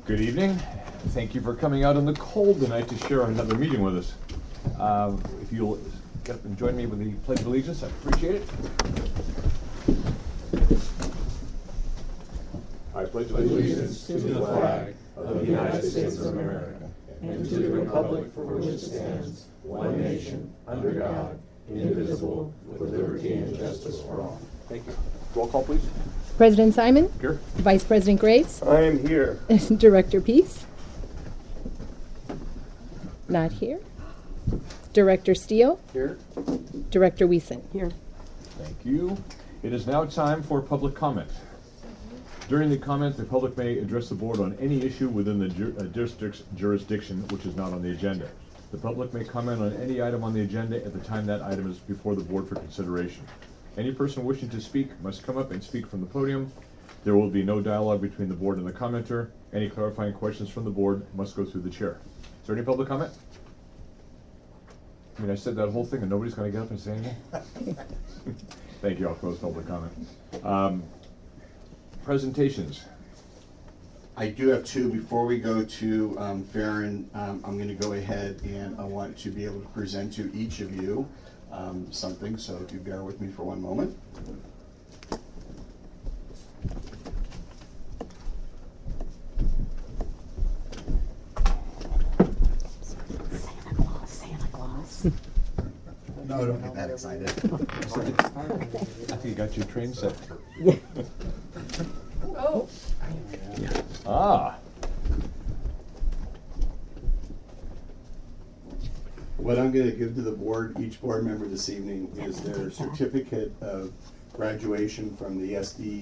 Good evening. Thank you for coming out on the cold tonight to share another meeting with us. If you'll get up and join me with the Pledge of Allegiance, I appreciate it. I pledge allegiance to the flag of the United States of America and to the republic for which it stands, one nation, under God, indivisible, with liberty and justice for all. Thank you. Roll call, please. President Simon? Here. Vice President Graves? I am here. Director Peace? Not here. Director Steele? Here. Director Wiesen? Here. Thank you. It is now time for public comment. During the comment, the public may address the board on any issue within the district's jurisdiction which is not on the agenda. The public may comment on any item on the agenda at the time that item is before the board for consideration. Any person wishing to speak must come up and speak from the podium. There will be no dialogue between the board and the commenter. Any clarifying questions from the board must go through the chair. Is there any public comment? I mean, I said that whole thing and nobody's going to get up and say anything? Thank you. I'll close public comment. Presentations. I do have two. Before we go to Farron, I'm going to go ahead and I want to be able to present to each of you something, so if you bear with me for one moment. Santa Claus. No, don't get that excited. I think you got your train set. Oh. Ah. What I'm going to give to the board, each board member this evening, is their certificate of graduation from the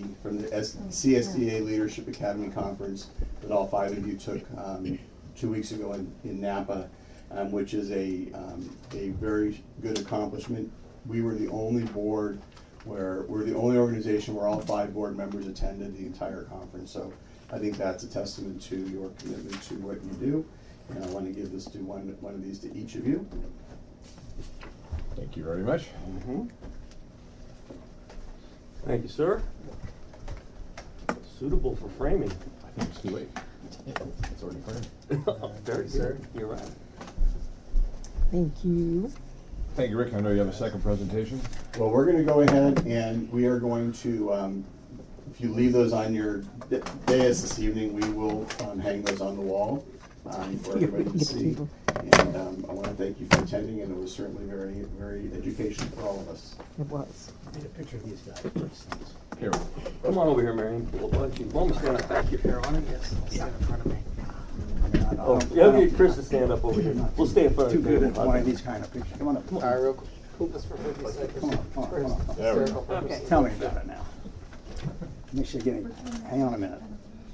CSDA Leadership Academy Conference that all 5 of you took 2 weeks ago in Napa, which is a very good accomplishment. We were the only board we're the only organization where all 5 board members attended the entire conference. So I think that's a testament to your commitment to what you do. And I want to give this to one of these to each of you. Thank you very much. Mm-hmm. Thank you, sir. Suitable for framing. I think it's too late. It's already framed. Very good. Sir. You're right. Thank you. Thank you, Rick. I know you have a second presentation. Well, we're going to go ahead and we are going to, if you leave those on your dais this evening, we will hang those on the wall for everybody to see. And I want to thank you for attending, and it was certainly very, very educational for all of us. It was. I made a picture of these guys. Here. Come on over here, Marion. Why don't you stand up back here? Yes, stand in front of me. Oh, yeah, get Chris to stand up over here. We'll stay in front of Too you. good at one of these kind of pictures. Come on up. Come on. Real quick, just for 50 seconds. Come on. There we go. Okay. Tell me about it now. Make sure you get it. Hang on a minute.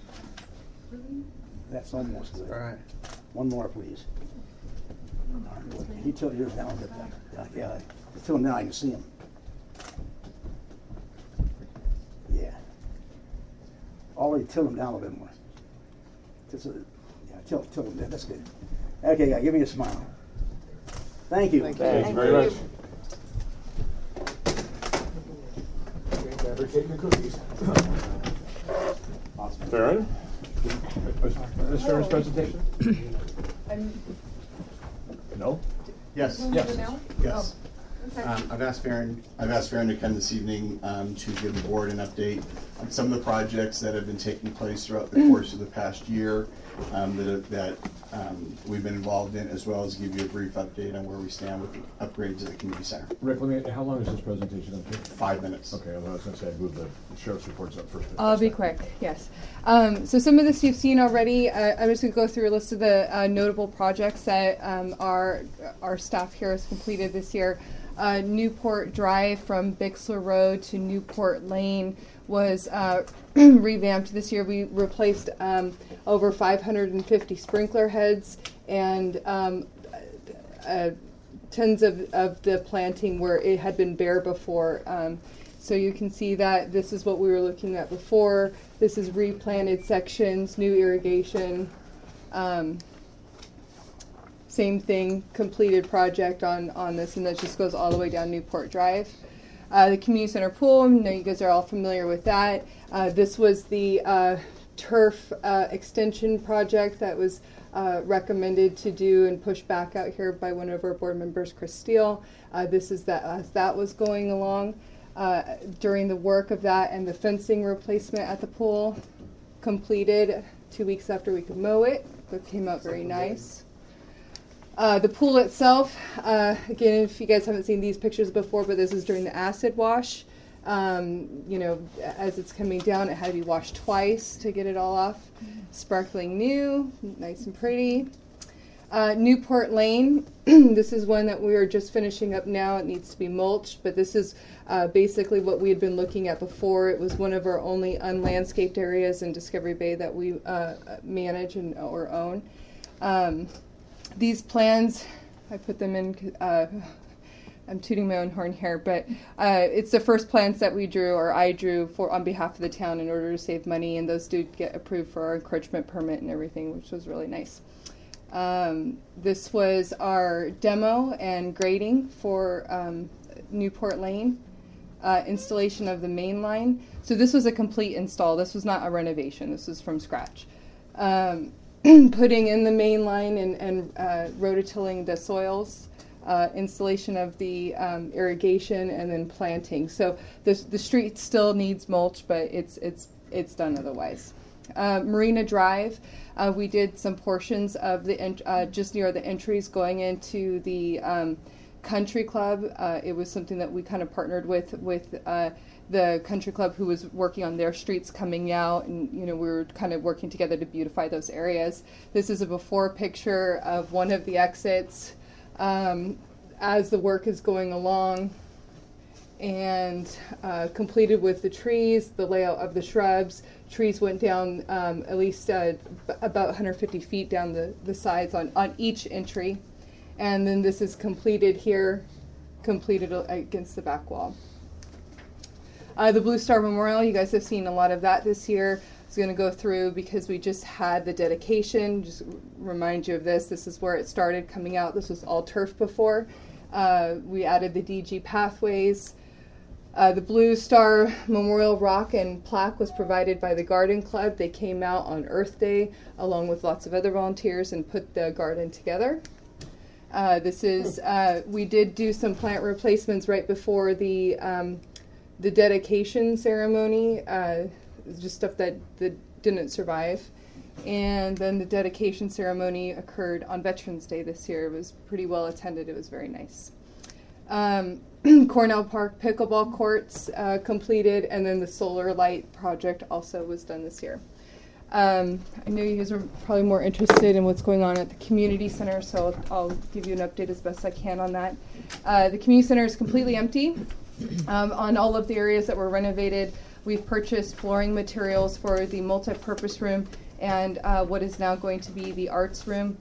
That's almost good. All right. One more, please. Can you tilt yours down a bit then? Yeah. Tilt them down, I can see them. Yeah. Already tilt them down a bit more. Tilt them down. That's good. Okay, yeah, give me a smile. Thank you. Thank you very much. Appreciate your cookies. Awesome. Farron? Is Farron's presentation? No? Yes. Yes. Yes. I've asked Farron to come this evening to give the board an update on some of the projects that have been taking place throughout the course of the past year that we've been involved in, as well as give you a brief update on where we stand with the upgrades of the community center. Rick, how long is this presentation up to? 5 minutes. Okay, I was going to say I'd move the sheriff's reports up first. I'll be quick, yes. So some of this you've seen already. I'm just going to go through a list of the notable projects that our staff here has completed this year. Newport Drive from Bixler Road to Newport Lane was revamped this year. We replaced over 550 sprinkler heads and tons of the planting where it had been bare before. So you can see that this is what we were looking at before. This is replanted sections, new irrigation. Same thing, completed project on this, and that just goes all the way down Newport Drive. The community center pool, I know you guys are all familiar with that. This was the turf extension project that was recommended to do and pushed back out here by one of our board members, Chris Steele. This is that as that was going along. During the work of that and the fencing replacement at the pool completed 2 weeks after we could mow it. That came out very nice. The pool itself, again, if you guys haven't seen these pictures before, but this is during the acid wash. You know, as it's coming down, it had to be washed twice to get it all off. Sparkling new, nice and pretty. Newport Lane, this is one that we are just finishing up now. It needs to be mulched, but this is basically what we had been looking at before. It was one of our only unlandscaped areas in Discovery Bay that we manage and or own. These plans, I put them in, I'm tooting my own horn here, but it's the first plans that we drew, or I drew, for on behalf of the town in order to save money, and those do get approved for our encroachment permit and everything, which was really nice. This was our demo and grading for Newport Lane, installation of the main line. So this was a complete install. This was not a renovation. This was from scratch. Putting in the main line and rototilling the soils, installation of the irrigation, and then planting. So the street still needs mulch, but it's done otherwise. Marina Drive, we did some portions of the just near the entries going into the country club. It was something that we kind of partnered with the country club, who was working on their streets coming out, and we were kind of working together to beautify those areas. This is a before picture of one of the exits as the work is going along, and completed with the trees, the layout of the shrubs. Trees went down at least about 150 feet down the sides on each entry. And then this is completed here, completed against the back wall. The Blue Star Memorial, you guys have seen a lot of that this year. I was going to go through because we just had the dedication. Just remind you of this. This is where it started coming out. This was all turf before. We added the DG pathways. The Blue Star Memorial rock and plaque was provided by the Garden Club. They came out on Earth Day along with lots of other volunteers and put the garden together. This is, we did do some plant replacements right before the dedication ceremony, just stuff that didn't survive. And then the dedication ceremony occurred on Veterans Day this year. It was pretty well attended. It was very nice. Cornell Park pickleball courts completed, and then the solar light project also was done this year. I know you guys are probably more interested in what's going on at the community center, so I'll give you an update as best I can on that. The community center is completely empty. On all of the areas that were renovated, we've purchased flooring materials for the multi-purpose room and what is now going to be the arts room.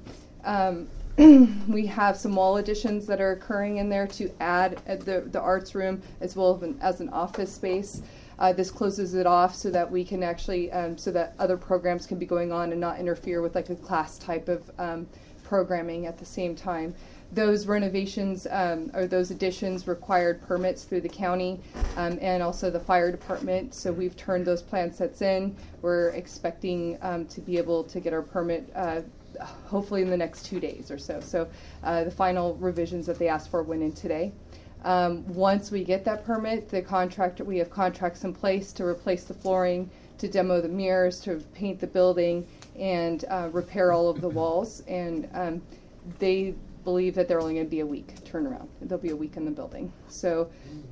We have some wall additions that are occurring in there to add the arts room as well as an office space. This closes it off so that we can actually, so that other programs can be going on and not interfere with like a class type of programming at the same time. Those renovations or those additions required permits through the county and also the fire department. So we've turned those plan sets in. We're expecting to be able to get our permit hopefully in the next 2 days or so. So the final revisions that they asked for went in today. Once we get that permit, we have contracts in place to replace the flooring, to demo the mirrors, to paint the building, and repair all of the walls. And they believe that they're only going to be a week turnaround. They'll be a week in the building. So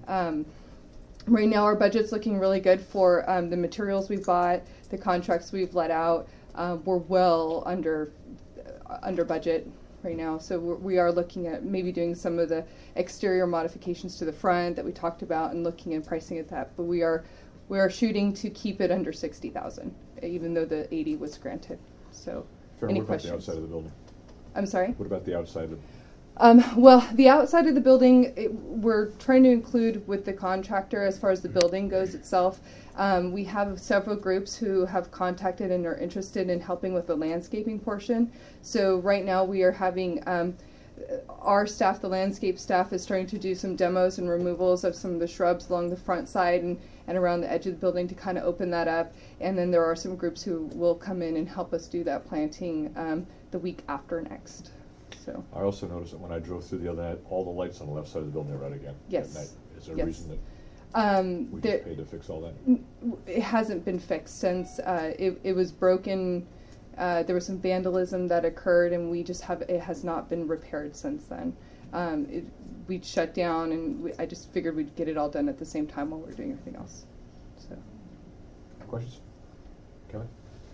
right now our budget's looking really good for the materials we've bought, the contracts we've let out. We're well under budget right now, so we are looking at maybe doing some of the exterior modifications to the front that we talked about and looking at pricing at that. But we are shooting to keep it under 60,000, even though the 80 was granted. So, Farron, any what questions? about the outside of the building? I'm sorry? What about the outside of? Well, the outside of the building, we're trying to include with the contractor as far as the building goes itself. We have several groups who have contacted and are interested in helping with the landscaping portion. So right now we are having our staff, the landscape staff, is starting to do some demos and removals of some of the shrubs along the front side and around the edge of the building to kind of open that up. And then there are some groups who will come in and help us do that planting the week after next. So I also noticed that when I drove through the other night, all the lights on the left side of the building are red again. Yes. At night. Is there a Yes. reason that we there- just paid to fix all that? It hasn't been fixed since it was broken. There was some vandalism that occurred, and it has not been repaired since then. We shut down, and I just figured we'd get it all done at the same time while we were doing everything else. So. Questions? Kevin?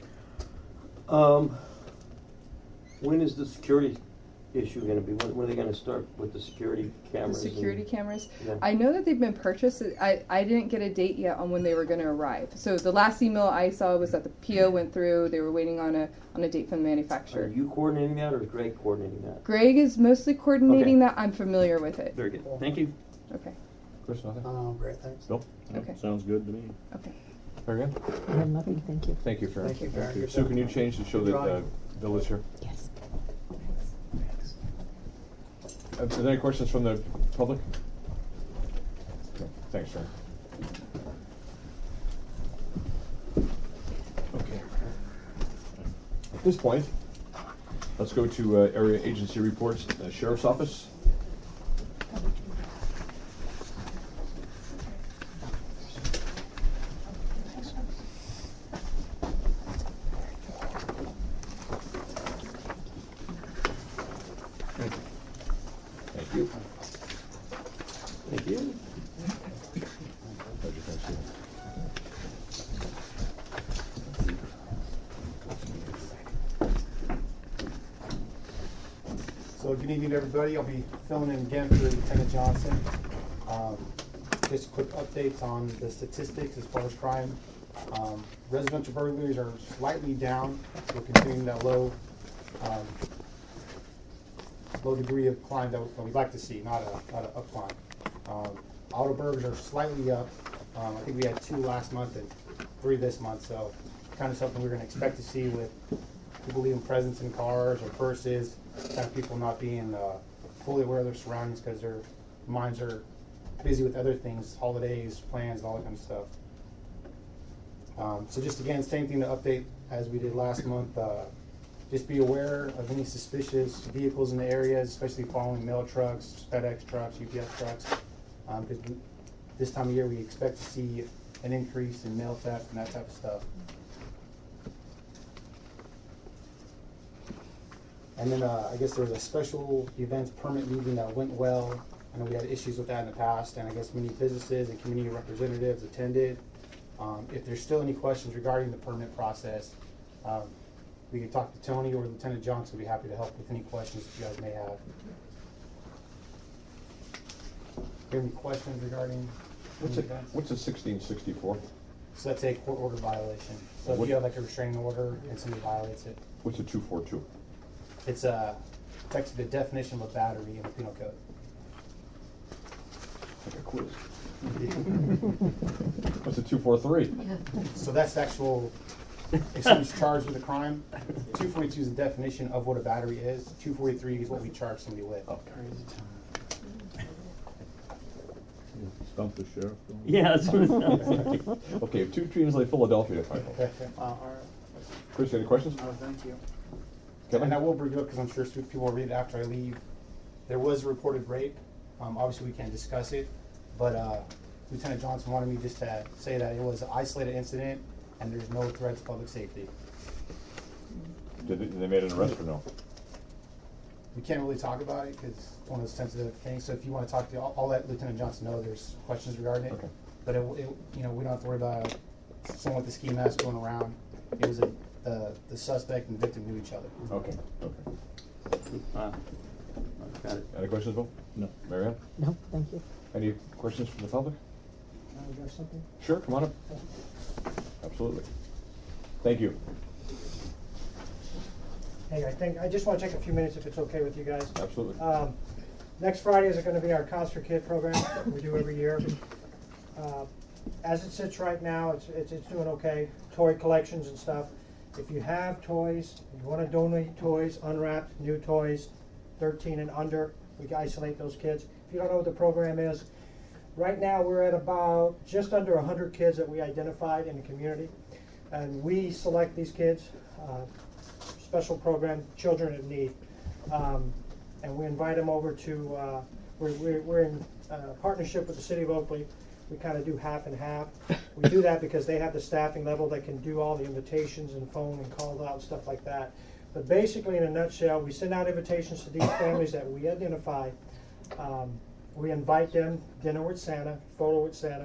When is the security issue going to be? When are they going to start with the security cameras? The security cameras. Yeah. I know that they've been purchased. I didn't get a date yet on when they were going to arrive. So the last email I saw was that the PO went through. They were waiting on a date from the Are manufacturer. you coordinating that, or is Greg coordinating that? Greg is mostly coordinating Okay. that. I'm familiar with it. Very good. Thank you. Okay. Chris, nothing? Great, thanks. Bill? Okay. Sounds good to me. Okay. Very good. I have nothing, thank you. Thank you, Farron. Thank you, Farron. Good Sue, job. can you change to show that Bill is here? Yes. Are there any questions from the public? Okay, thanks, Farron. Okay. At this point, let's go to area agency reports. Sheriff's Office. Thank you. Thank you. Pleasure, thanks, Steve. So good evening, everybody. I'll be filling in again for Lieutenant Johnson. Just quick updates on the statistics as far as crime. Residential burglaries are slightly down. We're continuing that low degree of climb that we'd like to see, not a up climb. Auto burglaries are slightly up. I think we had 2 last month and 3 this month, so kind of something we're going to expect to see with people leaving presents in cars or purses, kind of people not being fully aware of their surroundings because their minds are busy with other things, holidays, plans, and all that kind of stuff. So just again, same thing to update as we did last month. Just be aware of any suspicious vehicles in the areas, especially following mail trucks, FedEx trucks, UPS trucks. Because this time of year we expect to see an increase in mail theft and that type of stuff. And then I guess there was a special events permit meeting that went well. I know we had issues with that in the past, and I guess many businesses and community representatives attended. If there's still any questions regarding the permit process, we can talk to Tony or Lieutenant Johnson. We'd be happy to help with any questions that you guys may have. Do you have any questions regarding What's any a events? 1664? So that's a court order violation. So if you have like a restraining order and somebody violates it, What's a 242? it's effectively the definition of a battery in the penal code. Like a quiz. What's a 243? So that's the actual, if someone's charged with a crime, 242 is the definition of what a battery is. 243 is what we charge somebody with. Stump the sheriff. Yeah, that's what it sounds like. Okay, 2 Trees like Philadelphia typo. Chris, any questions? Thank you. Kevin? And I will bring it up because I'm sure people will read it after I leave. There was a reported rape. Obviously, we can't discuss it, but Lieutenant Johnson wanted me just to say that it was an isolated incident and there's no threat to public safety. Did they made an arrest or no? We can't really talk about it because it's one of those sensitive things. So if you want to talk to, I'll let Lieutenant Johnson know there's questions regarding it. Okay. But we don't have to worry about someone with the ski mask going around. It was the suspect and the victim knew each other. Okay, okay. Got it. Any questions, Bill? No. Mary Ann? No, thank you. Any questions from the public? Can I address something? Sure, come on up. Absolutely. Thank you. Hey, I just want to take a few minutes if it's okay with you guys. Absolutely. Next Friday is going to be our Cause for Kid program that we do every year. As it sits right now, it's doing okay. Toy collections and stuff. If you have toys, you want to donate toys, unwrapped new toys, 13 and under. We isolate those kids. If you don't know what the program is, right now we're at about just under 100 kids that we identified in the community. And we select these kids, special program, children in need. And we invite them over to, we're in partnership with the City of Oakley. We kind of do half and half. We do that because they have the staffing level that can do all the invitations and phone and calls out and stuff like that. But basically, in a nutshell, we send out invitations to these families that we identify. We invite them, dinner with Santa, photo with Santa.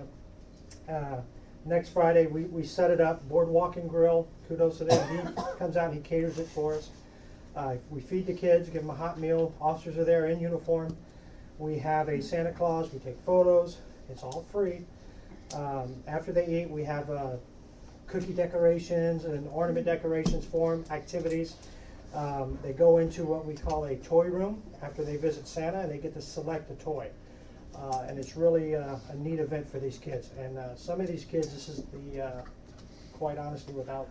Next Friday, we set it up, Boardwalk and Grill. Kudos to them. He comes out and he caters it for us. We feed the kids, give them a hot meal. Officers are there in uniform. We have a Santa Claus. We take photos. It's all free. After they eat, we have cookie decorations and ornament decorations for them, activities. They go into what we call a toy room after they visit Santa, and they get to select a toy. And it's really a neat event for these kids. And some of these kids, this is the, quite honestly,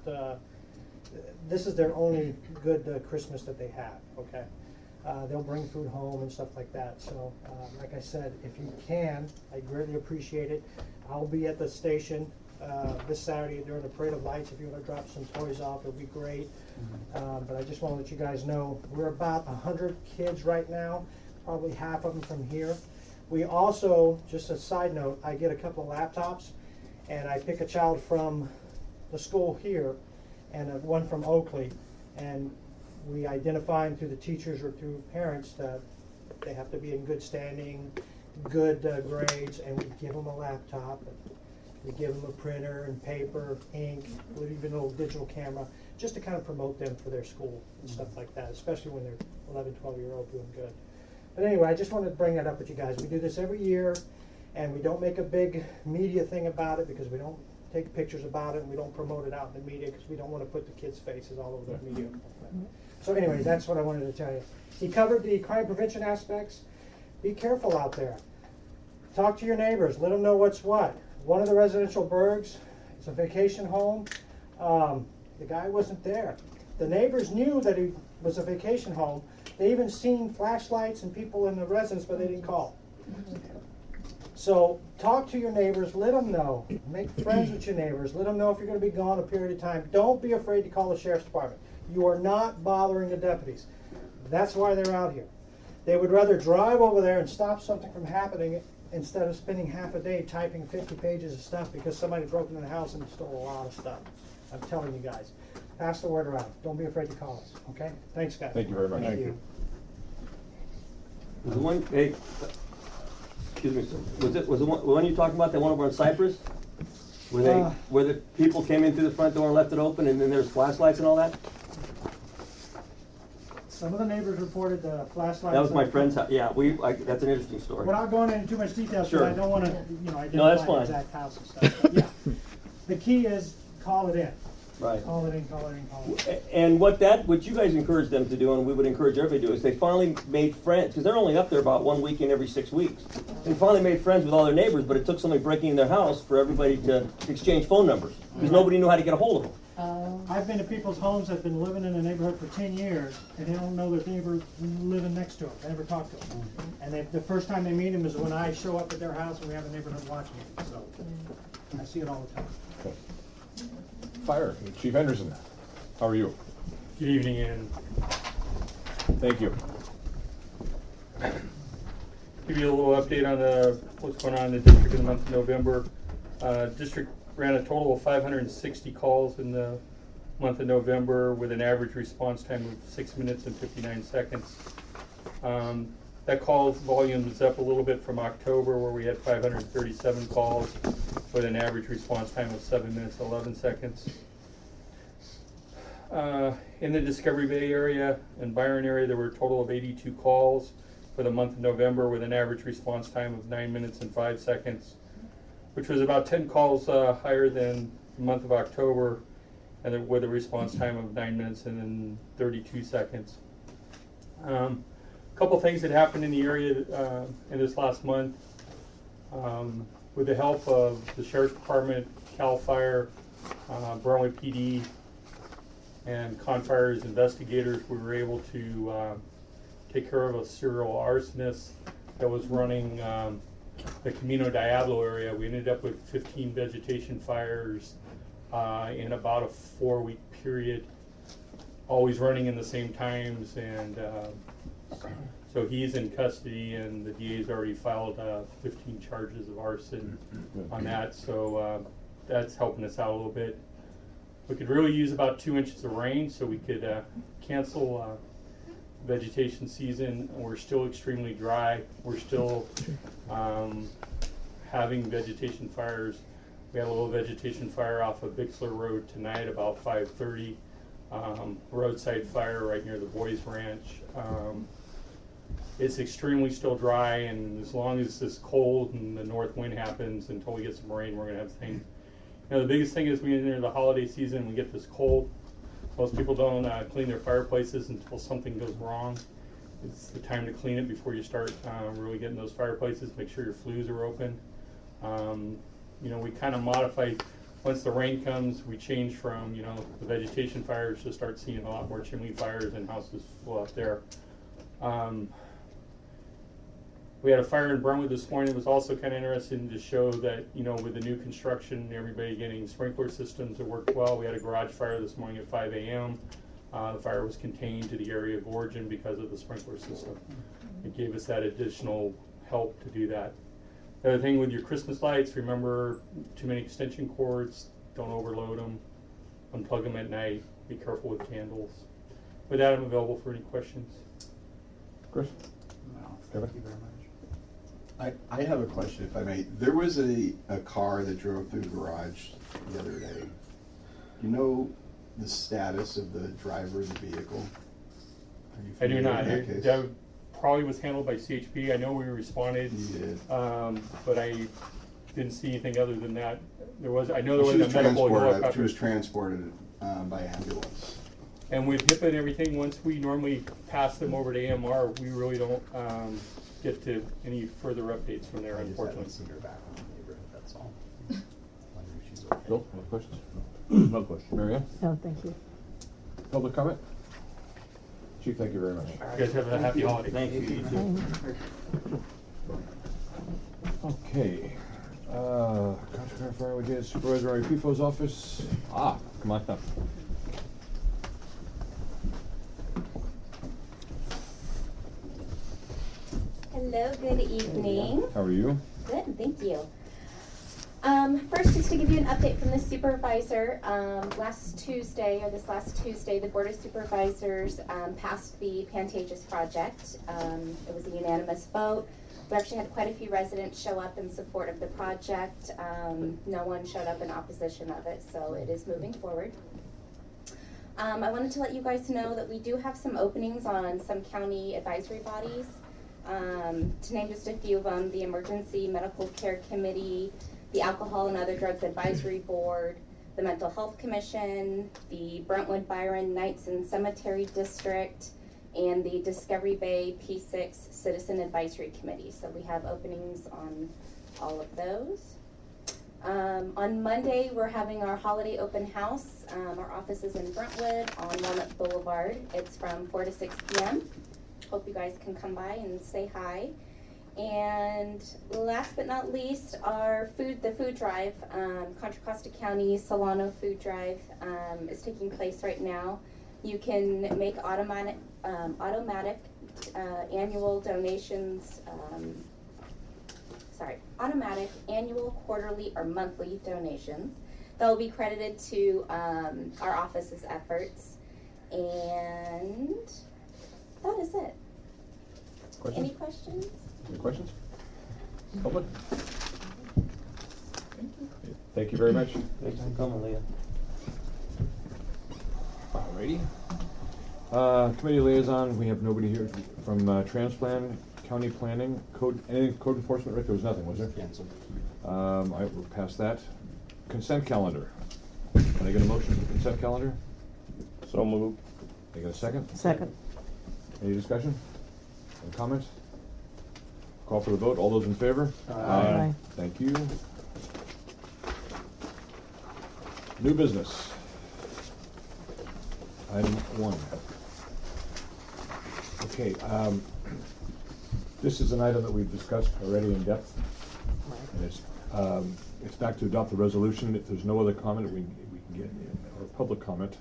this is their only good Christmas that they have, okay? They'll bring food home and stuff like that. So, like I said, if you can, I greatly appreciate it. I'll be at the station this Saturday during the Parade of Lights. If you want to drop some toys off, it'll be great. But I just want to let you guys know, we're about 100 kids right now, probably half of them from here. We also, just a side note, I get a couple of laptops, and I pick a child from the school here and one from Oakley, and we identify them through the teachers or through parents that they have to be in good standing, good grades, and we give them a laptop. We give them a printer and paper, ink, even a little digital camera, just to kind of promote them for their school and stuff like that, especially when they're 11, 12-year-old doing good. But anyway, I just wanted to bring that up with you guys. We do this every year, and we don't make a big media thing about it because we don't take pictures about it, and we don't promote it out in the media because we don't want to put the kids' faces all over the media. So anyway, that's what I wanted to tell you. He covered the crime prevention aspects. Be careful out there. Talk to your neighbors. Let them know what's what. One of the residential burgs, it's a vacation home. The guy wasn't there. The neighbors knew that he was a vacation home. They even seen flashlights and people in the residence, but they didn't call. So talk to your neighbors. Let them know. Make friends with your neighbors. Let them know if you're going to be gone a period of time. Don't be afraid to call the sheriff's department. You are not bothering the deputies. That's why they're out here. They would rather drive over there and stop something from happening instead of spending half a day typing 50 pages of stuff because somebody broke into the house and stole a lot of stuff. I'm telling you guys. Pass the word around. Don't be afraid to call us. Okay? Thanks, guys. Thank you very much. Thank you. Was the one, hey, excuse me, sir. Was the one you talking about, that one over on Cypress? Where the people came in through the front door and left it open, and then there's flashlights and all that? Some of the neighbors reported the flashlights. That was my friend's house. Yeah, that's an interesting story. Without going into too much detail, Sure. I don't want to, identify No, that's the fine. exact house and stuff. But yeah, the key is call it in. Right. Call it in, call it in, call it in. And what you guys encourage them to do, and we would encourage everybody to do, is they finally made friends, because they're only up there about 1 weekend every 6 weeks. They finally made friends with all their neighbors, but it took somebody breaking in their house for everybody to exchange phone numbers, because nobody knew how to get a hold of them. I've been to people's homes that have been living in a neighborhood for 10 years, and they don't know their neighbor living next to them. They never talk to them. And the first time they meet them is when I show up at their house and we have a neighborhood watch meeting. So I see it all the time. Okay. Fire, Chief Henderson, how are you? Good evening, and Thank you. give you a little update on what's going on in the district in the month of November. District ran a total of 560 calls in the month of November with an average response time of 6 minutes and 59 seconds. That call volume is up a little bit from October, where we had 537 calls with an average response time of 7 minutes 11 seconds. In the Discovery Bay area and Byron area, there were a total of 82 calls for the month of November with an average response time of 9 minutes and 5 seconds, which was about 10 calls higher than the month of October, and with a response time of 9 minutes and 32 seconds. A couple things that happened in the area in this last month. With the help of the Sheriff's Department, CAL FIRE, Brentwood PD, and ConFire's investigators, we were able to take care of a serial arsonist that was running the Camino Diablo area. We ended up with 15 vegetation fires in about a 4-week period, always running in the same times, and so he's in custody, and the DA's already filed 15 charges of arson on that, so that's helping us out a little bit. We could really use about 2 inches of rain, so we could cancel vegetation season. We're still extremely dry. We're still having vegetation fires. We had a little vegetation fire off of Bixler Road tonight about 5:30. Roadside fire right near the Boys Ranch. It's extremely still dry, and as long as this cold and the north wind happens until we get some rain, we're going to have the same. You know, the biggest thing is we enter the holiday season and we get this cold. Most people don't clean their fireplaces until something goes wrong. It's the time to clean it before you start really getting those fireplaces. Make sure your flues are open. You know, we kind of modify, once the rain comes, we change from, you know, the vegetation fires to start seeing a lot more chimney fires and houses full out there. We had a fire in Brentwood this morning. It was also kind of interesting to show that, you know, with the new construction, everybody getting sprinkler systems that worked well. We had a garage fire this morning at 5 a.m. The fire was contained to the area of origin because of the sprinkler system. It gave us that additional help to do that. The other thing with your Christmas lights, remember, too many extension cords, don't overload them, unplug them at night, be careful with candles. With that, I'm available for any questions. Chris? No, Kevin? thank you very much. I have a question, if I may. There was a car that drove through the garage the other day. Do you know the status of the driver of the vehicle? I do not. That case? That probably was handled by CHP. I know we responded, You did. but I didn't see anything other than that. There was, I know there She was was a medical transported. She helicopter. was transported by ambulance. And with HIPAA and everything, once we normally pass them over to AMR, we really don't get to any further updates from there, I just unfortunately. haven't seen her back in the neighborhood, that's all. Wondering if she's okay. Bill, any questions? No questions. Mary Ann? No, thank you. Public comment? Chief, thank you very much. You guys have a happy holiday. Thank you. You too. Okay. Contract fire we did, Supervisor Ipifo's office. Come on up. Hello, good evening. How are you? Good, thank you. First, just to give you an update from the supervisor, this last Tuesday, the Board of Supervisors passed the Pantages project. It was a unanimous vote. We actually had quite a few residents show up in support of the project. No one showed up in opposition of it, so it is moving forward. I wanted to let you guys know that we do have some openings on some county advisory bodies. To name just a few of them, the Emergency Medical Care Committee, the Alcohol and Other Drugs Advisory Board, the Mental Health Commission, the Brentwood Byron Knights and Cemetery District, and the Discovery Bay P6 Citizen Advisory Committee. So we have openings on all of those. On Monday, we're having our holiday open house. Our office is in Brentwood on Walnut Boulevard. It's from 4 to 6 p.m. Hope you guys can come by and say hi. And last but not least, the food drive, Contra Costa County Solano Food Drive is taking place right now. You can make automatic annual donations, automatic annual, quarterly, or monthly donations. That will be credited to our office's efforts. And that is it. Questions? Any questions? Any questions? Public? Thank you very much. Thanks for coming, Leah. Alrighty. Committee liaison, we have nobody here from Transplant, County Planning, any code enforcement, Rick? There was nothing, was there? Canceled. We're past that. Consent calendar. Can I get a motion for the consent calendar? So moved. Can I get a second? Second. Any discussion? Any comments? Call for the vote. All those in favor? Aye. Thank you. New business. Item 1. Okay, this is an item that we've discussed already in depth, and it's back to adopt the resolution. If there's no other comment, we can get in, or public comment.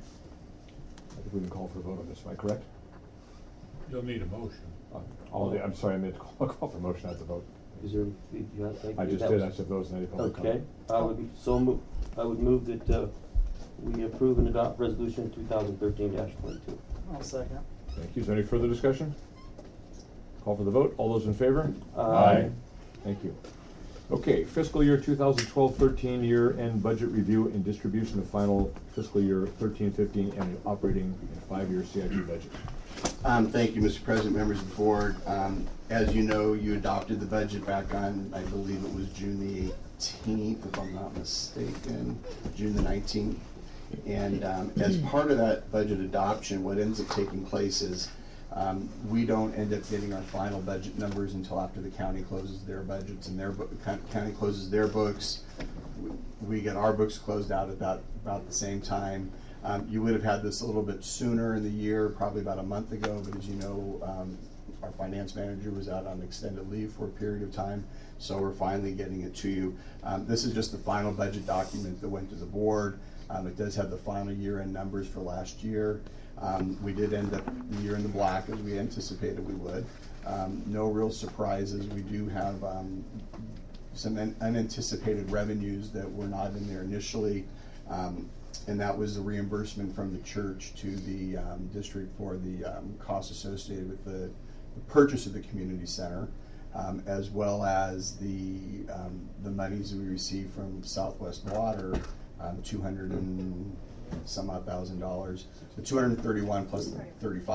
I think we can call for a vote on this, am I correct? You'll need a motion. I'm sorry, I meant to call for motion, not to vote. Is there, you have, I just did, I said those in any public okay, comment. I would move that we approve and adopt resolution 2013-22. I'll second. Thank you. Is there any further discussion? Call for the vote. All those in favor? Aye. Thank you. Okay, fiscal year 2012-13 year-end budget review and distribution of final fiscal year 13-15 and operating and 5-year CIP budget. Thank you, Mr. President, members of the board. As you know, you adopted the budget back on, I believe it was June the 18th, if I'm not mistaken, June the 19th. And as part of that budget adoption, what ends up taking place is we don't end up getting our final budget numbers until after the county closes their budgets and county closes their books. We get our books closed out at about the same time. You would have had this a little bit sooner in the year, probably about a month ago, but as you know, our finance manager was out on extended leave for a period of time, so we're finally getting it to you. This is just the final budget document that went to the board. It does have the final year-end numbers for last year. We did end up the year in the black as we anticipated we would. No real surprises. We do have some unanticipated revenues that were not in there initially. And that was the reimbursement from the church to the district for the costs associated with the purchase of the community center, as well as the monies that we received from Southwest Water, $200 and some odd $1,000, the 231 plus the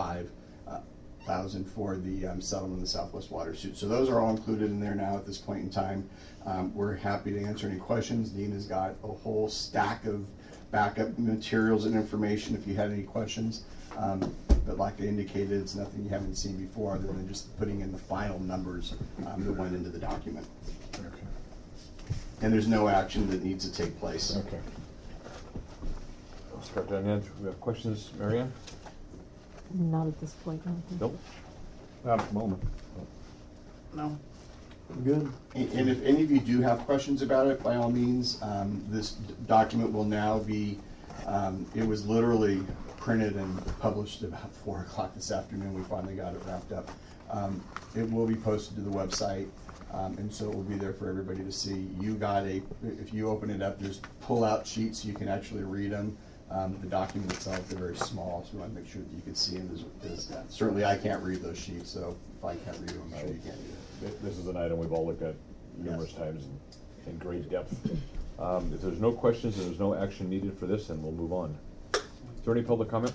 35,000 for the settlement of the Southwest Water suit. So those are all included in there now at this point in time. We're happy to answer any questions. Dean has got a whole stack of backup materials and information if you had any questions. But like I indicated, it's nothing you haven't seen before other than just putting in the final numbers that went into the document. Okay. And there's no action that needs to take place. Okay. I'll start down there. We have questions, Marianne? Not at this point, no. Nope. Not at the moment. No. Good. And if any of you do have questions about it, by all means, this document will now be, it was literally printed and published about 4 o'clock this afternoon. We finally got it wrapped up. It will be posted to the website, and so it will be there for everybody to see. You got if you open it up, there's pull-out sheets so you can actually read them. The document itself, they're very small, so we want to make sure that you can see them. Certainly I can't read those sheets, so if I can't read them, I'm sure you can't either. This is an item we've all looked at numerous times in great depth. If there's no questions and there's no action needed for this, then we'll move on. Is there any public comment?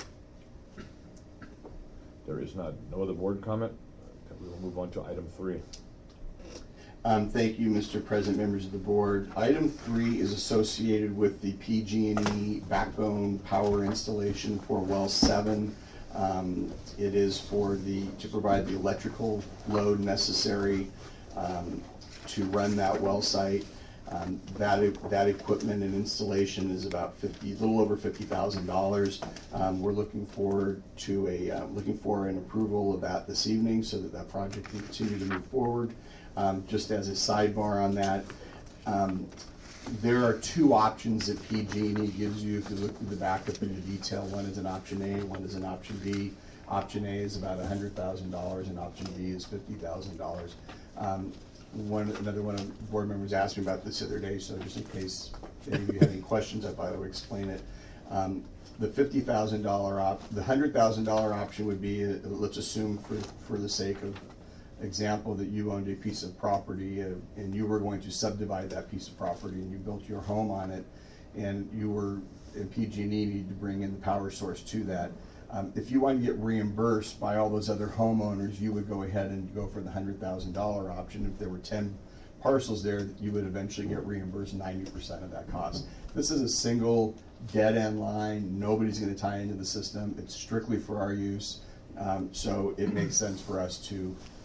There is not. No other board comment? We will move on to item 3. Thank you, Mr. President, members of the board. Item 3 is associated with the PG&E backbone power installation for well 7. It is to provide the electrical load necessary to run that well site. That equipment and installation is about a little over $50,000. We're looking forward to looking for an approval of that this evening so that project can continue to move forward. Just as a sidebar on that, there are 2 options that PG&E gives you if you look through the backup into detail. One is an option A, one is an option B. Option A is about $100,000 and option B is $50,000. Another one of the board members asked me about this the other day, so just in case any of you have any questions, I thought I would explain it. The $50,000 the $100,000 option would be, let's assume for the sake of example that you owned a piece of property and you were going to subdivide that piece of property and you built your home on it, and PG&E needed to bring in the power source to that. If you want to get reimbursed by all those other homeowners, you would go ahead and go for the $100,000 option. If there were 10 parcels there, you would eventually get reimbursed 90% of that cost. This is a single dead-end line. Nobody's going to tie into the system. It's strictly for our use. So it makes sense for us to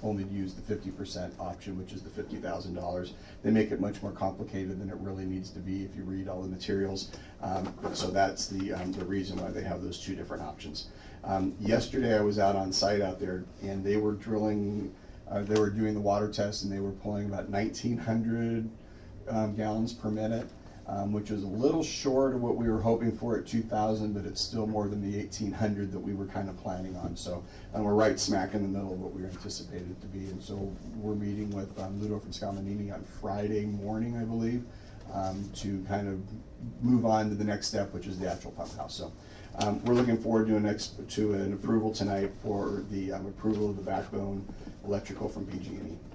only to use the 50% option, which is the $50,000. They make it much more complicated than it really needs to be if you read all the materials. So that's the reason why they have those two different options. Yesterday I was out on site out there, and they were drilling, they were doing the water test, and they were pulling about 1,900 gallons per minute. Which was a little short of what we were hoping for at 2,000, but it's still more than the 1,800 that we were kind of planning on. So we're right smack in the middle of what we were anticipated to be. And so we're meeting with Ludolf and Scalmanini on Friday morning, I believe, to kind of move on to the next step, which is the actual pump house. So we're looking forward to an approval tonight for the approval of the backbone electrical from PG&E.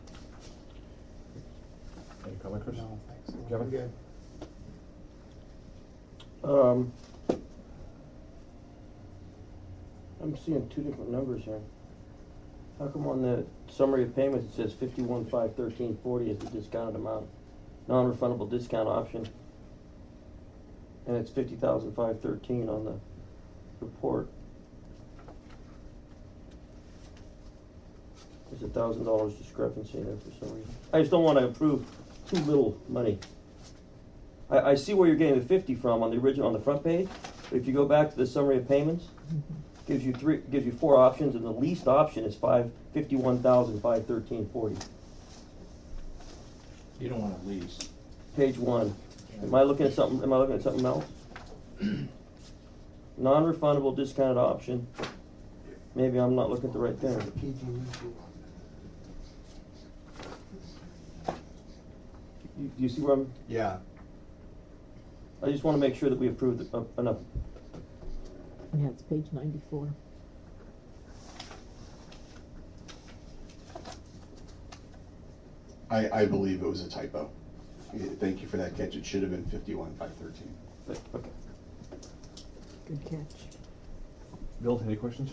Any comment, Chris? No, thanks. Kevin? Good. I'm seeing two different numbers here. How come on the summary of payments it says 51,513.40 is the discounted amount, non-refundable discount option, and it's 50,513 on the report? There's $1,000 discrepancy there for some reason. I just don't want to approve too little money. I see where you're getting the 50 from on the original, on the front page. But if you go back to the summary of payments, gives you four options, and the least option is 51,513.40. You don't want to lease. Page 1. Am I looking at something else? Non-refundable discounted option. Maybe I'm not looking at the right thing. Do you see where I'm? Yeah. I just want to make sure that we approved enough. Yeah, it's page 94. I believe it was a typo. Thank you for that catch. It should have been 51,513. Okay. Good catch. Bill, any questions?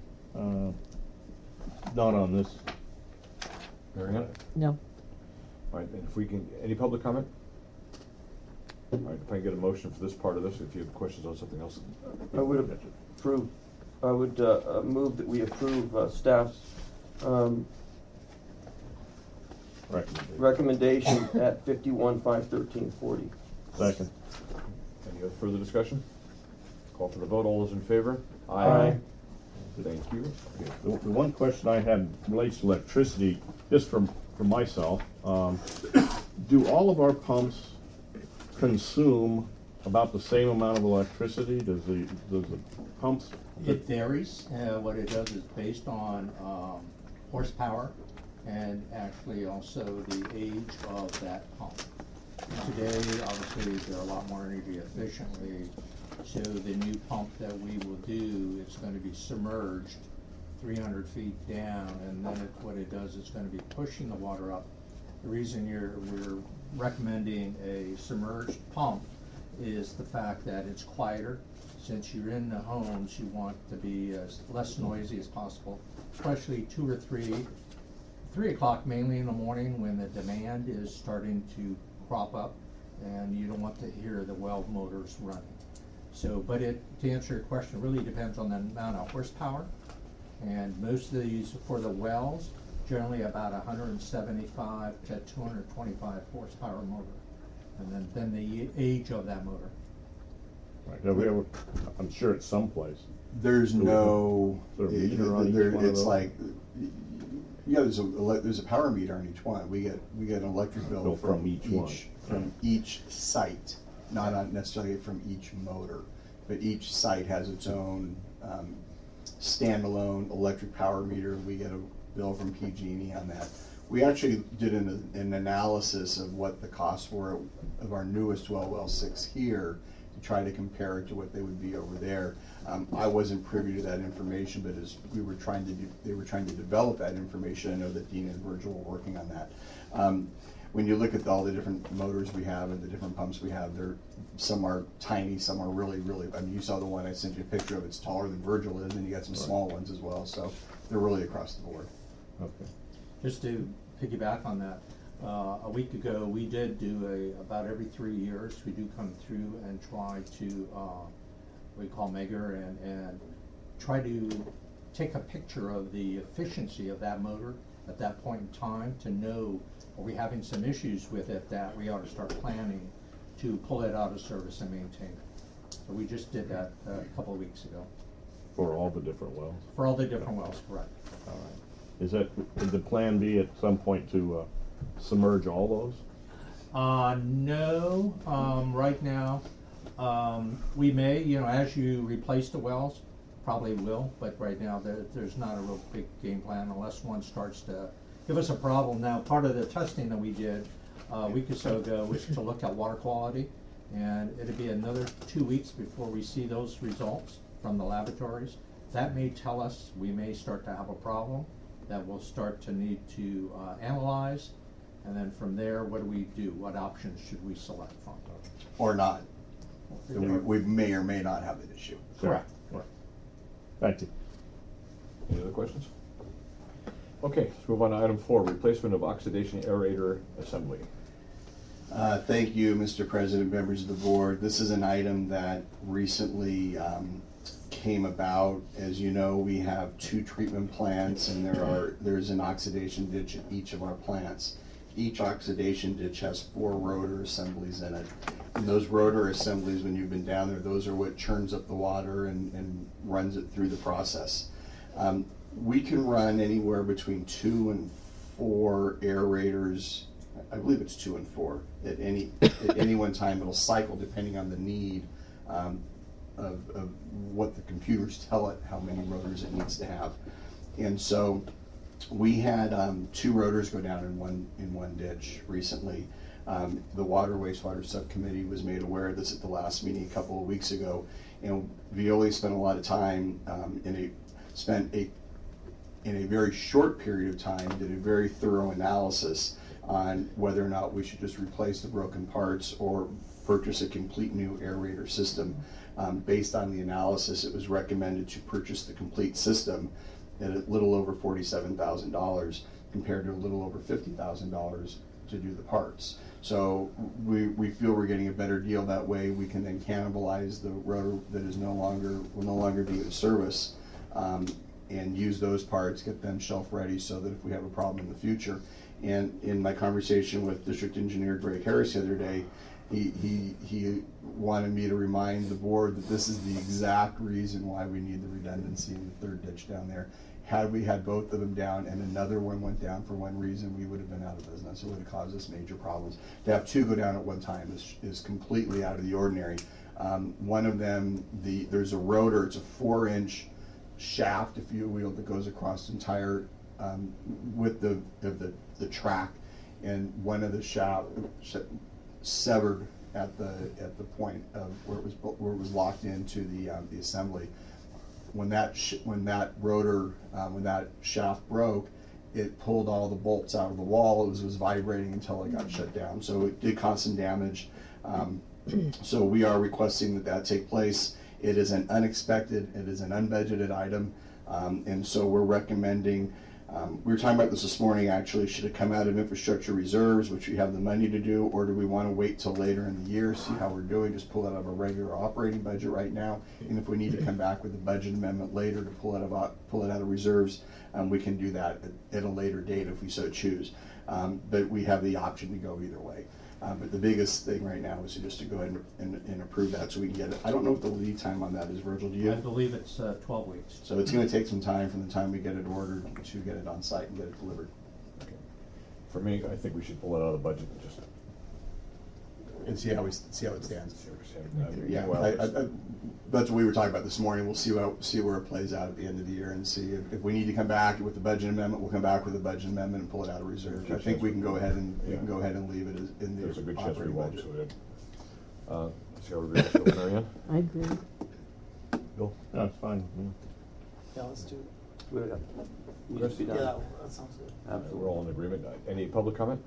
Not on this. Marianne? No. All right, and if we can, any public comment? All right, if I can get a motion for this part of this, if you have questions on something else. I would move that we approve staff's recommendation at 51,513.40. Second. Any other further discussion? Call for the vote. All those in favor? Aye. Thank you. Okay. The one question I had relates to electricity, just from myself. Do all of our pumps consume about the same amount of electricity? Does the pumps? It varies. What it does is based on horsepower and actually also the age of that pump. Today, obviously, they're a lot more energy efficiently. So the new pump that we will do is going to be submerged 300 feet down, and then what it does is going to be pushing the water up. The reason we're recommending a submerged pump is the fact that it's quieter. Since you're in the homes, you want to be as less noisy as possible, especially 2 or 3 o'clock mainly in the morning when the demand is starting to crop up, and you don't want to hear the well motors running. So, but to answer your question, it really depends on the amount of horsepower, and most of these for the wells, generally about 175 to 225 horsepower motor, and then the age of that motor. Right. I'm sure it's someplace. There's no. Is there a meter on each one of it's those? like, yeah. There's a power meter on each one. We get an electric bill from each site, not on necessarily from each motor, but each site has its own standalone electric power meter. We get a bill from PG&E on that. We actually did an analysis of what the costs were of our newest well 6 here to try to compare it to what they would be over there. I wasn't privy to that information, but as they were trying to develop that information, I know that Dean and Virgil were working on that. When you look at all the different motors we have and the different pumps we have, some are tiny, some are really, really, I mean, you saw the one I sent you a picture of, it's taller than Virgil is, and you got some small ones as well, so they're really across the board. Okay. Just to piggyback on that, a week ago we did do about every 3 years we do come through and try to what we call measure and try to take a picture of the efficiency of that motor at that point in time to know, are we having some issues with it that we ought to start planning to pull it out of service and maintain it. So we just did that a couple of weeks ago. For all the different wells? For all the different wells, correct. All right. Is that, would the plan be at some point to submerge all those? No, right now, we may, as you replace the wells, probably will, but right now there's not a real big game plan unless one starts to give us a problem. Now, part of the testing that we did a week or so ago was to look at water quality, and it'd be another 2 weeks before we see those results from the laboratories. That may tell us we may start to have a problem that we'll start to need to analyze, and then from there, what do we do? What options should we select from? Or not. So we may or may not have an issue. Correct. Thank you. Any other questions? Okay, let's move on to item 4, replacement of oxidation aerator assembly. Thank you, Mr. President, members of the board. This is an item that recently came about. As you know, we have 2 treatment plants, and there's an oxidation ditch at each of our plants. Each oxidation ditch has 4 rotor assemblies in it. And those rotor assemblies, when you've been down there, those are what churns up the water and runs it through the process. We can run anywhere between 2 and 4 aerators. I believe it's 2 and 4 at any one time. It'll cycle depending on the need of what the computers tell it how many rotors it needs to have. And so we had 2 rotors go down in one ditch recently. The Water Wastewater Subcommittee was made aware of this at the last meeting a couple of weeks ago, and Veolia spent a lot of time in a very short period of time, did a very thorough analysis on whether or not we should just replace the broken parts or purchase a complete new aerator system. Based on the analysis, it was recommended to purchase the complete system at a little over $47,000 compared to a little over $50,000 to do the parts. So we feel we're getting a better deal that way. We can then cannibalize the rotor that is will no longer be in service, and use those parts, get them shelf ready so that if we have a problem in the future. And in my conversation with District Engineer Greg Harris the other day, he wanted me to remind the board that this is the exact reason why we need the redundancy in the 3rd ditch down there. Had we had both of them down and another one went down for one reason, we would have been out of business. It would have caused us major problems. To have 2 go down at one time is completely out of the ordinary. One of them, there's a rotor, it's a 4-inch shaft, if you will, that goes across the entire width of the track, and one of the shaft severed at the point of where it was locked into the assembly. When that shaft broke, it pulled all the bolts out of the wall. It was vibrating until it got shut down. So it did cause some damage. So we are requesting that take place. It is an unexpected, it is an unbudgeted item, and so we're recommending, we were talking about this morning actually, should it come out of infrastructure reserves, which we have the money to do, or do we want to wait till later in the year, see how we're doing, just pull it out of a regular operating budget right now, and if we need to come back with a budget amendment later to pull it out of reserves, we can do that at a later date if we so choose. But we have the option to go either way. But the biggest thing right now is just to go ahead and approve that so we can get it. I don't know what the lead time on that is, Virgil, do you? I believe it's 12 weeks. So it's going to take some time from the time we get it ordered to get it on site and get it delivered. Okay. For me, I think we should pull it out of the budget and see how it stands. Yeah, well, that's what we were talking about this morning. We'll see where it plays out at the end of the year and see if we need to come back with the budget amendment. We'll come back with a budget amendment and pull it out of reserve. I think we can go ahead and leave it in the there's a good chance we operating won't. budget. So see how we feel, Marianne? I agree. Bill? No, it's fine. Yeah, let's do it. Chris? Be done. Yeah, that sounds good. We're all in agreement. Any public comment?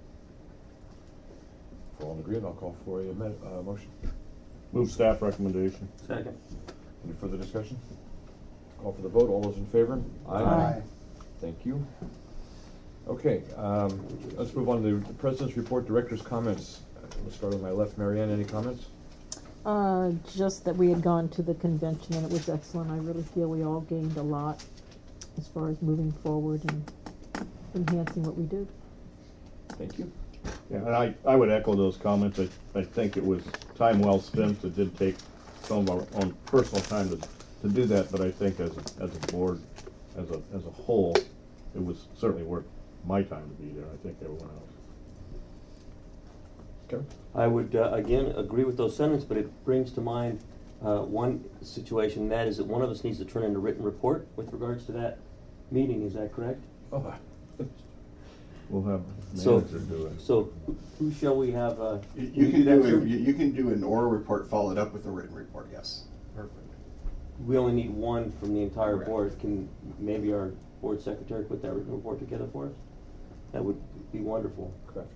If we're all in agreement, I'll call for a motion. Move staff recommendation. Second. Any further discussion? Call for the vote. All those in favor? Aye. Thank you. Okay, let's move on to the President's report, Director's comments. Let's start on my left. Marianne, any comments? Just that we had gone to the convention and it was excellent. I really feel we all gained a lot as far as moving forward, and enhancing what we do. Thank you. Yeah, and I would echo those comments. I think it was time well spent. It did take some of our own personal time to do that, but I think as a board, as a whole, it was certainly worth my time to be there. I think everyone else. Kevin? I would, again, agree with those sentiments, but it brings to mind one situation, and that is that one of us needs to turn in a written report with regards to that meeting. Is that correct? Oh. We'll have So, manager do it. so who shall we have? You can do an oral report followed up with a written report, yes. Perfect. We only need one from the entire Correct. board. Can maybe our board secretary put that written report together for us? That would be wonderful.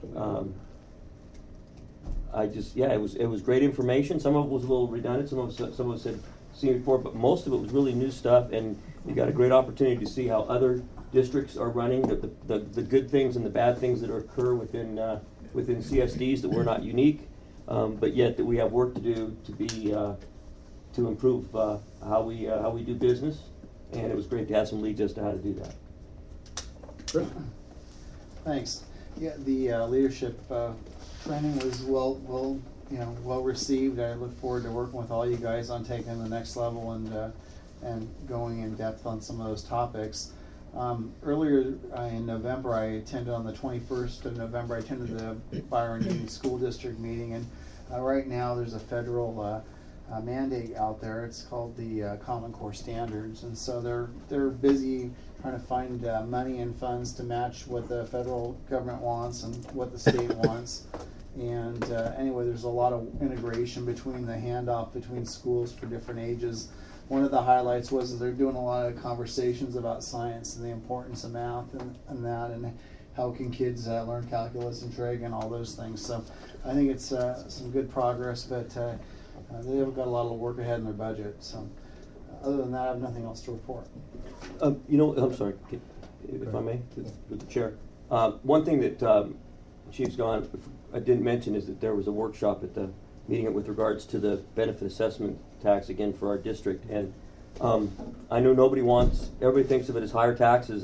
I just, yeah, it was great information. Some of it was a little redundant. Some of us had seen it before, but most of it was really new stuff. And you got a great opportunity to see how other districts are running, the good things and the bad things that occur within CSDs, that we're not unique, but yet that we have work to do to be to improve how we do business. And it was great to have some leads as to how to do that. Chris? Thanks. Yeah, the leadership training was well received. I look forward to working with all you guys on taking the next level and going in depth on some of those topics. Earlier in November, I attended on the 21st of November. I attended the Byron Union School District meeting, and right now there's a federal mandate out there. It's called the Common Core Standards, and so they're busy trying to find money and funds to match what the federal government wants and what the state wants. And anyway, there's a lot of integration between the handoff between schools for different ages. One of the highlights was that they're doing a lot of conversations about science and the importance of math and that, and how can kids learn calculus and trig and all those things. So I think it's some good progress, but they've got a lot of work ahead in their budget. So other than that, I have nothing else to report. I'm sorry, if I may, with the chair. One thing that Chief's gone, I didn't mention, is that there was a workshop at the meeting with regards to the benefit assessment tax again for our district, and I know everybody thinks of it as higher taxes,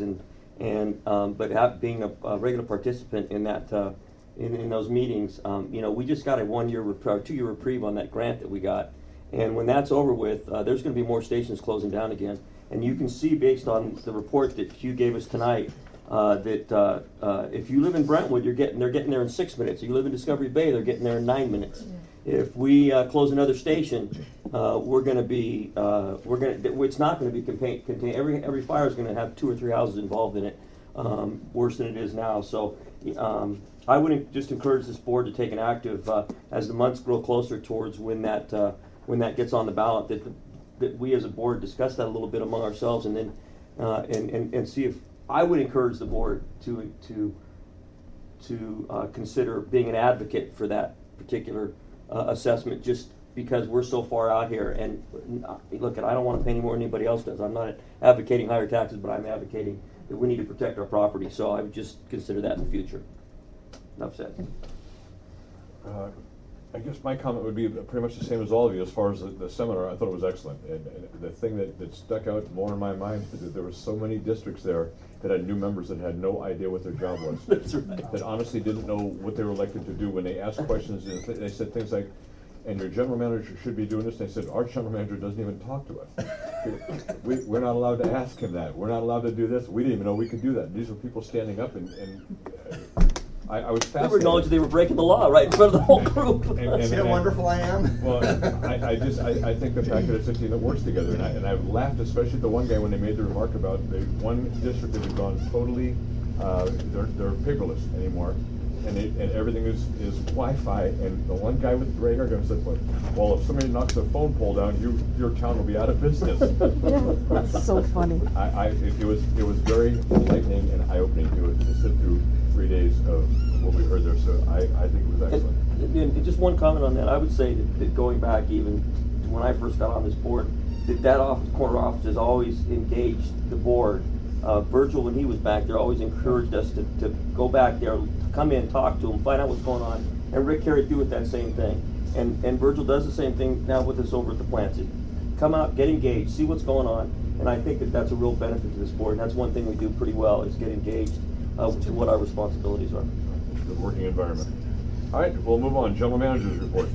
but being a regular participant in that in those meetings, we just got a 2-year reprieve on that grant that we got, and when that's over with, there's going to be more stations closing down again, and you can see based on the report that Hugh gave us tonight that if you live in Brentwood, they're getting there in 6 minutes. If you live in Discovery Bay, they're getting there in 9 minutes. If we close another station, we're going to be it's not going to be contained. Every fire is going to have 2 or 3 houses involved in it, worse than it is now. So I would just encourage this board to take an active as the months grow closer towards when that gets on the ballot, that we as a board discuss that a little bit among ourselves, and then and see if I would encourage the board to consider being an advocate for that particular assessment, just because we're so far out here. And look, I don't want to pay any more than anybody else does. I'm not advocating higher taxes, but I'm advocating that we need to protect our property. So I would just consider that in the future. Enough said. I guess my comment would be pretty much the same as all of you as far as the seminar. I thought it was excellent. And the thing that stuck out more in my mind is that there were so many districts there that had new members that had no idea what their job was. That's right. That honestly didn't know what they were elected to do. When they asked questions, they said things like, and your general manager should be doing this. They said, our general manager doesn't even talk to us. We're not allowed to ask him that. We're not allowed to do this. We didn't even know we could do that. These were people standing up and I was fascinated. They were acknowledging they were breaking the law right in front of the whole group. See how wonderful I am? Well, I think the fact that it's a team that works together, and I've laughed, especially at the one guy when they made the remark about the one district that had gone totally, they're paperless anymore, and everything is Wi-Fi, and the one guy with the gray hair said, well, if somebody knocks a phone pole down, your town will be out of business. Yeah, that's so funny. It was very enlightening and eye-opening to sit through 3 days of what we heard there, so I think it was excellent. And just one comment on that, I would say that going back even to when I first got on this board, that corner office has always engaged the board. Virgil, when he was back there, always encouraged us to go back there, come in, talk to him, find out what's going on. And Rick carried through with that same thing. And Virgil does the same thing now with us over at the plants. Come out, get engaged, see what's going on. And I think that that's a real benefit to this board. And that's one thing we do pretty well, is get engaged to what our responsibilities are. The working environment. All right, we'll move on. General Manager's report.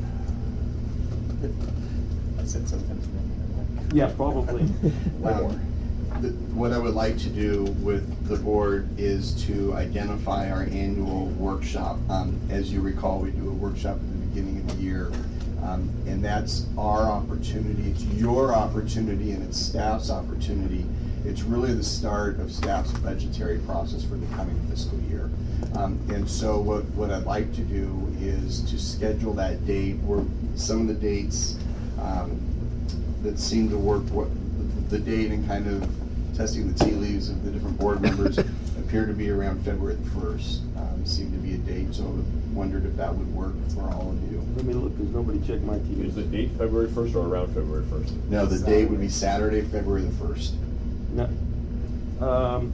I said something. Yeah, probably. What I would like to do with the board is to identify our annual workshop. As you recall, we do a workshop at the beginning of the year. And that's our opportunity, it's your opportunity, and it's staff's opportunity. It's really the start of staff's budgetary process for the coming fiscal year. And so what I'd like to do is to schedule that date, where some of the dates that seem to work, the date and kind of testing the tea leaves of the different board members appear to be around February the 1st. Seemed to be a date, so I wondered if that would work for all of you. Let me look, because nobody checked my TV. Is the date February 1st or around February 1st? No, the date would be Saturday, February the 1st. No.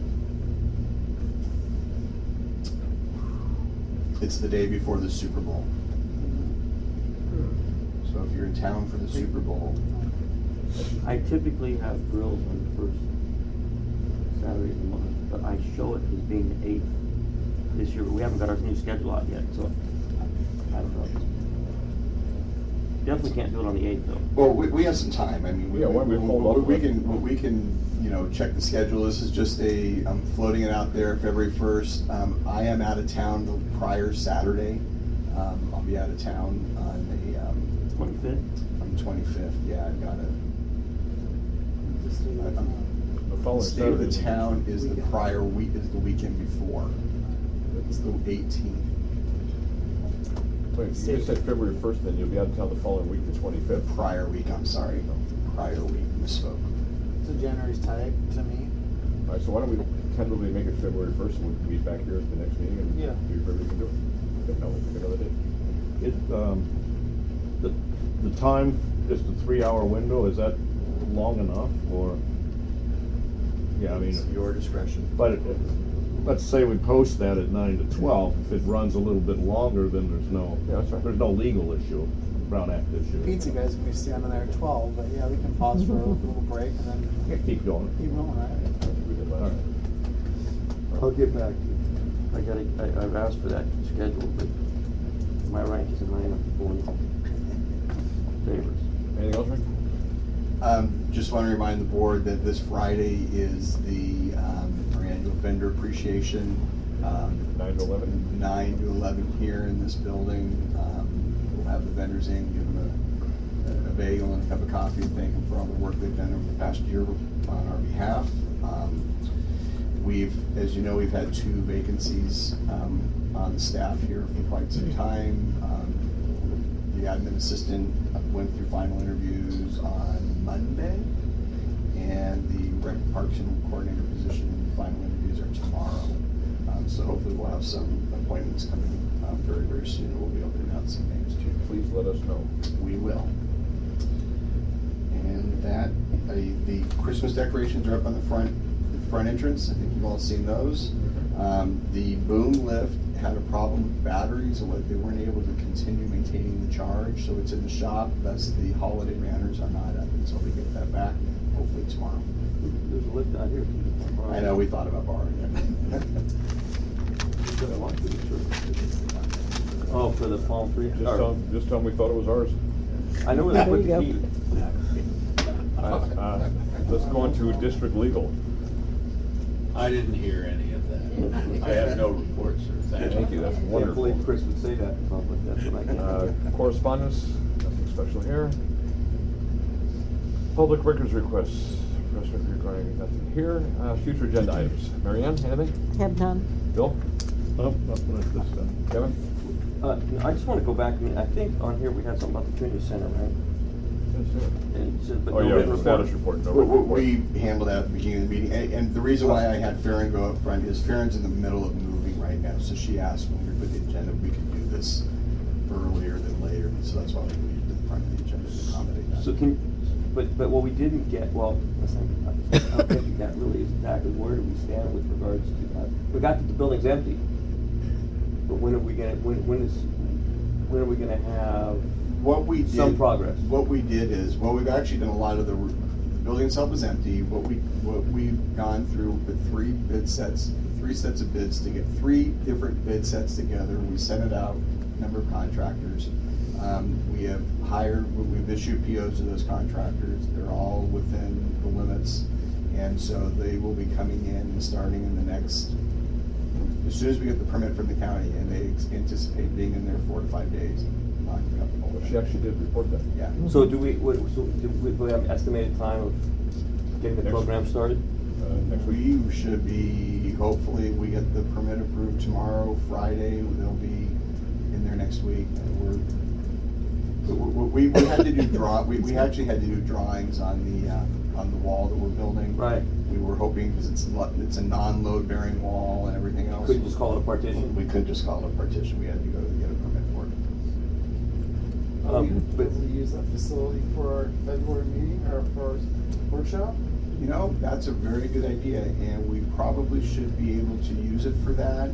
It's the day before the Super Bowl. So if you're in town for the Super Bowl. I typically have drills on the first Saturday of the month, but I show it as being the 8th. This year, but we haven't got our new schedule out yet, so I don't know. Definitely can't do it on the 8th, though. Well, we have some time. I mean, we can, you know, check the schedule. This is just I'm floating it out there, February 1st. I am out of town the prior Saturday. I'll be out of town on the 25th? On the 25th, yeah, I've got The following state of the Saturday. town is the prior week, is the weekend before. It's the 18th. Wait, you just said February 1st, then you'll be out of town the following week, the 25th. Prior week, I'm sorry. Prior week, misspoke. So January's tight to me. All right, so why don't we tentatively make it February 1st, and we'll meet back here at the next meeting and Yeah. see if everybody can do it. If not, we'll pick another date. The time, just a 3-hour window, is that long enough, or? Yeah, I mean. It's your discretion. But let's say we post that at 9 to 12, if it runs a little bit longer, then there's no, there's no legal issue, Brown Act issue. Pizza guys can be standing there at 12, but yeah, we can pause for a little break and then Yeah, keep going. keep going, right? We did last. I'll get back to you. I've asked for that schedule, but my rank isn't high enough to go in favors. Anything else, Rick? Just want to remind the board that this Friday is our annual vendor appreciation. 9 to 11? 9 to 11 here in this building. We'll have the vendors in, give them a bagel and a cup of coffee, and thank them for all the work they've done over the past year on our behalf. As you know, we've had 2 vacancies on the staff here for quite some time. The admin assistant went through final interviews on Monday, and the rec parks and coordinator position final interviews are tomorrow. So hopefully we'll have some appointments coming very, very soon, and we'll be able to announce some names too. Please let us know. We will. And that, the Christmas decorations are up on the front entrance. I think you've all seen those. The boom lift had a problem with batteries, and they weren't able to continue maintaining the charge, so it's in the shop. Thus, the holiday banners are not up until we get that back, hopefully tomorrow. There's a lift out here. I know, we thought about borrowing it. Oh, for the palm tree? Just tell them we thought it was ours. I know where they put the There key. you Let's go on to district legal. I didn't hear any of that. I have no reports, sir. Thank you, that's Can't wonderful. believe Chris would say that in public, that's what I can. Correspondence, nothing special here. Public records requests, press record regarding nothing here. Future agenda items. Mary Ann, anything? Have none. Bill? Nope, nothing at this time. Kevin? I just want to go back, I think on here we had something about the community center, right? And it said, but Oh, no yeah, written the report. status report. No written report. We handled that at the beginning of the meeting, and the reason why I had Farron go up front is Farron's in the middle of moving right now, so she asked when we put the agenda, if we could do this earlier than later, and so that's why we moved to the front of the agenda to accommodate that. So but what we didn't get, well, I don't think that really is exactly where do we stand with regards to that. We got that the building's empty, but when are we gonna, when are we gonna have What we did, some progress? What we did is, well, we've actually done a lot of the building itself is empty. What we've gone through with three sets of bids to get 3 different bid sets together. We sent it out, number of contractors. We've issued POs to those contractors. They're all within the limits. And so they will be coming in and starting in the next, as soon as we get the permit from the county, and they anticipate being in there 4 to 5 days, knocking up the whole thing. She actually did report that. Yeah. So do we have an estimated time of getting the program started? Next week. We should be, hopefully, we get the permit approved tomorrow, Friday, they'll be in there next week. We had to do we actually had to do drawings on the wall that we're building. Right. We were hoping, because it's a non-load bearing wall and everything else. Couldn't just call it a partition? We couldn't just call it a partition, we had to go to get a permit for it. Are we able to use that facility for our February meeting or for our workshop? You know, that's a very good idea, and we probably should be able to use it for that.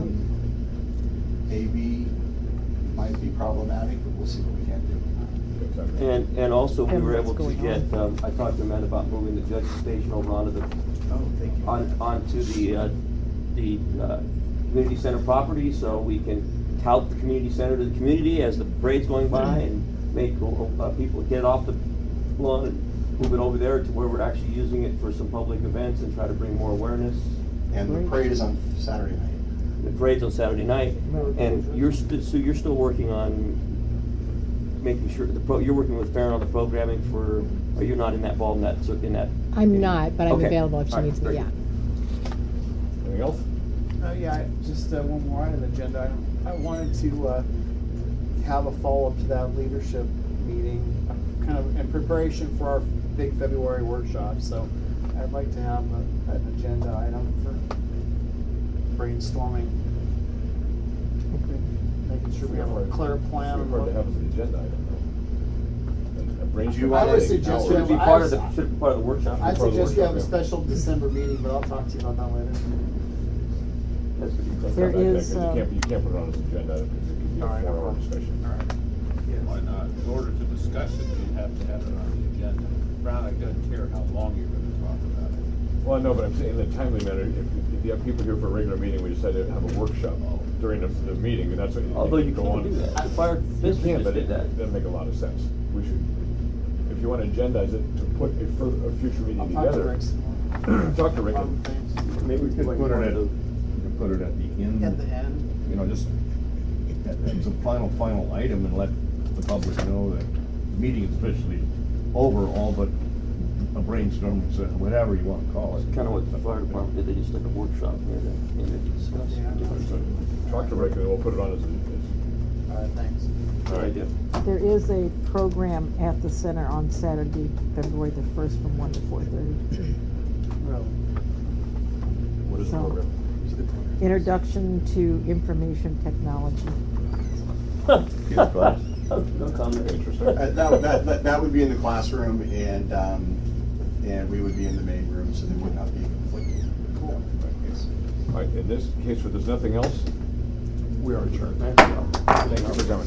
Maybe might be problematic, but we'll see what we can do. And also we were able to get, I talked to Matt about moving the judge station over onto the, onto the community center property, so we can tout the community center to the community as the parade's going by, and make people get it off the lawn and move it over there to where we're actually using it for some public events and try to bring more awareness. And the parade is on Saturday night. The parade's on Saturday night, and you're still working on making sure you're working with Farron on the programming for. Are you not involved in that? I'm not, but I'm Okay. available if she needs me. Yeah. Anything else? Yeah, just one more item on the agenda. I wanted to have a follow-up to that leadership meeting, kind of in preparation for our big February workshop. So I'd like to have an agenda item for brainstorming, making sure we have a clear plan. It's hard to have as an agenda item. I would suggest should be part of the workshop. I suggest we have a special December meeting, but I'll talk to you about that later. There is. You can't put it on as an agenda because it could be a 4-hour discussion. Why not? In order to discuss it, you have to have it on the agenda. Brown doesn't care how long you're going to talk about it. Well, no, but I'm saying in a timely manner. If you have people here for a regular meeting, we decide to have a workshop during the meeting, and that's what. Although you go can't on. do that. The fire district can, just but did it that. doesn't make a lot of sense. We should. If you want to agendize it to put a future meeting together, talk to Rick. Maybe we could put it at the end. At the end. You know, just it's a final item, and let the public know that the meeting is officially over, all but a brainstorm, whatever you want to call it. Kind of what the fire department did. They just took a workshop here to discuss. Talk to Rick, and we'll put it on as. All right, thanks. All right, yeah. There is a program at the center on Saturday, February the 1st from 1 to 4:30. What is the program? Introduction to Information Technology. No comment. Interesting. That would be in the classroom, and we would be in the main room, so there would not be conflicting. Cool. All right, in this case, if there's nothing else, we are adjourned. Thank you. Thank you for coming.